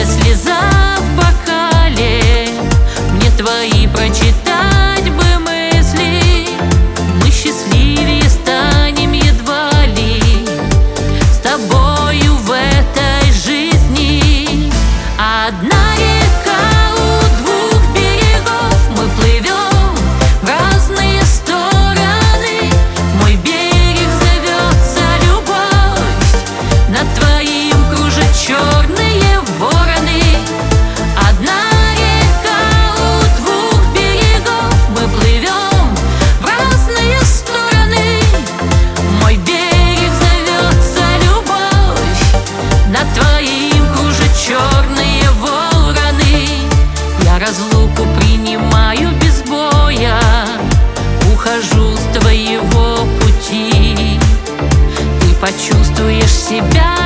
Каждая слеза в бокале, мне твои прочитать бы мысли. Мы счастливее станем едва ли с тобою в этой жизни. Одна река у двух берегов, мы плывем в разные стороны. Мой берег зовется любовь, над твоим кружат черные вороны. Одна река у двух берегов, мы плывем в разные стороны. Мой берег зовется любовь, над твоим кружат черные вороны. Я разлуку принимаю без боя, ухожу с твоего пути. Ты почувствуешь себя